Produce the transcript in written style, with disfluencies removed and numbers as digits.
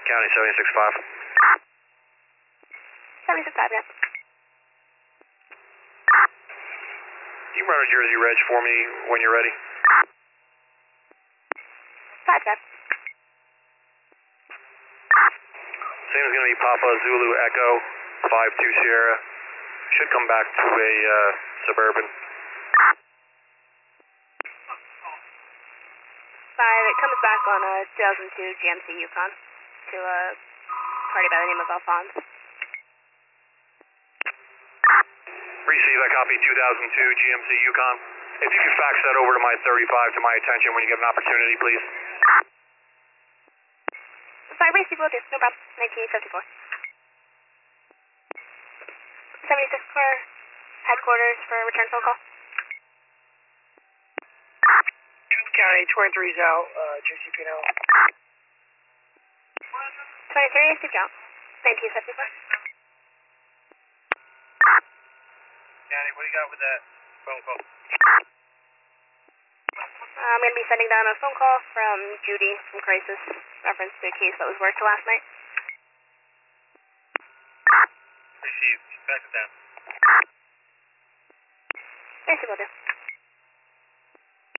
County 76.5. 76.5, yeah. You can run a Jersey reg for me when you're ready. 5-5. Same is going to be Papa Zulu Echo 52 Sierra. Should come back to a Suburban. 5, it comes back on a 2002 GMC Yukon to a party by the name of Alphonse. Receive, I copy 2002 GMC Yukon. If you could fax that over to my 35 to my attention when you get an opportunity, please. 5, receive, will do, no problem. 1974. 76 for headquarters for return phone call. County 23's out, JCP now. 23, Steve Jones. 1974. County, what do you got with that phone call? I'm going to be sending down a phone call from Judy from Crisis, reference to a case that was worked last night. Receive, fax it down. Yes, you will do.